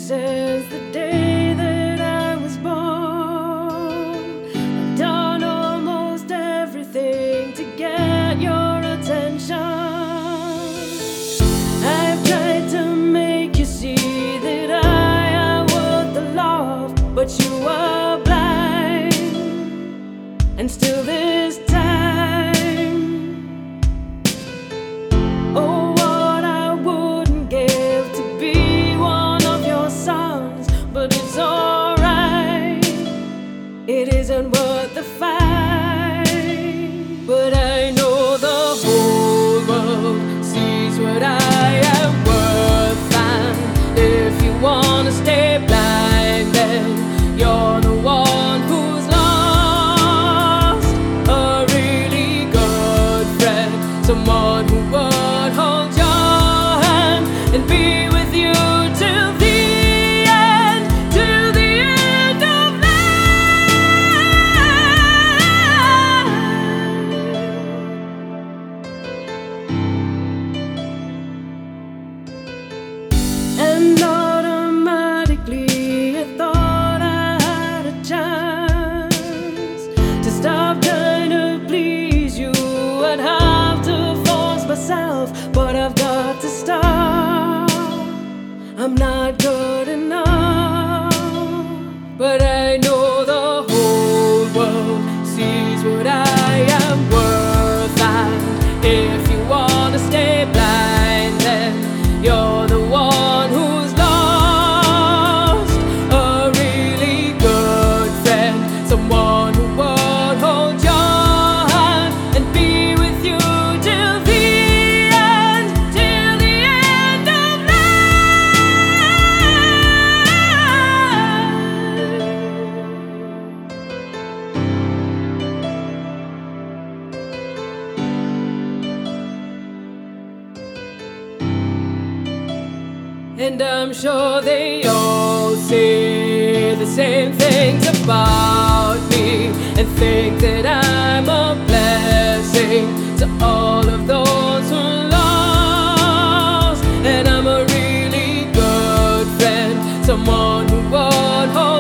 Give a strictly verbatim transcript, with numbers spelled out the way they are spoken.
since the day that I was born. I've done almost everything to get your attention. I've tried to make you see that I am worth the love, but you were blind, and still this time. Oh, what I wouldn't give to be one of your sons, but it's alright. It isn't worth the fight, but I know the whole world sees what I am worth, and if you wanna stay blind, then you're the one who's lost. A really good friend, someone who would hold your hand and be with you till the end, till the end of life. And automatically I thought I had a chance to stop trying to please you. I'd have to force myself, but I've got to stop. I'm not good enough, but I know the whole world sees what I am worth, and if you wanna stay blind, then you're the one who's lost. A really good friend, someone who would hold your hand and be with you till the end, till the end of life. And I'm sure they all say the same things about me, and think that I'm a blessing to all of those who lost. And I'm a really good friend, someone who would hold